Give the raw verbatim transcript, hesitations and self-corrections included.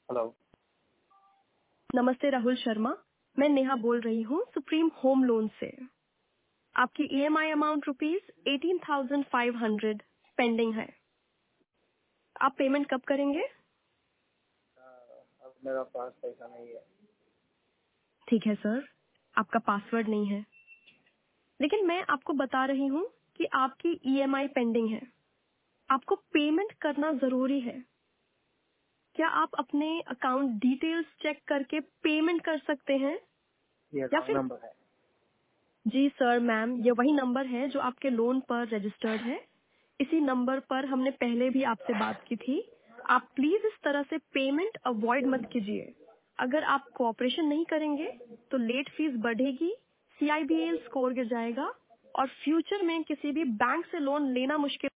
Hello. नमस्ते राहुल शर्मा, मैं नेहा बोल रही हूँ सुप्रीम होम लोन से। आपकी EMI amount rupees eighteen thousand five hundred pending है। आप पेमेंट कब करेंगे? अब मेरा पास पैसा नहीं है। ठीक है सर, आपका पासवर्ड नहीं है, लेकिन मैं आपको बता रही हूँ कि आपकी ईएमआई पेंडिंग है। आपको पेमेंट करना जरूरी है। क्या आप अपने अकाउंट डिटेल्स चेक करके पेमेंट कर सकते हैं? ये या रॉन्ग फिर नंबर है। जी सर मैम, ये वही नंबर है जो आपके लोन पर रजिस्टर्ड है। इसी नंबर पर हमने पहले भी आपसे बात की थी। आप प्लीज इस तरह से पेमेंट अवॉइड मत कीजिए। अगर आप कोऑपरेशन नहीं करेंगे तो लेट फीस बढ़ेगी, सीआईबीएल स्कोर गिर जाएगा और फ्यूचर में किसी भी बैंक से लोन लेना मुश्किल